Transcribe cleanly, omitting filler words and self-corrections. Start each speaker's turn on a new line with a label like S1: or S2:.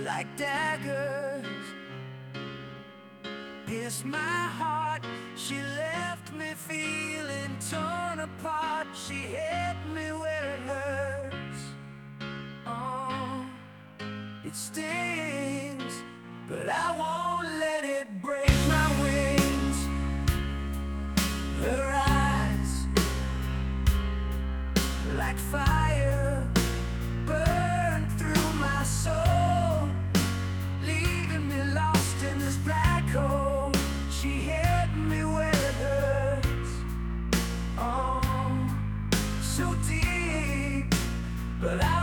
S1: like daggers pierced my heart. She left me feeling torn apart. She hit me where it hurts. Oh, it stings, but I won't let it break my wings. Her eyes, like fire, burn through my soul, leaving me lost in this black hole. She hit me where it hurts, oh, so deep, but I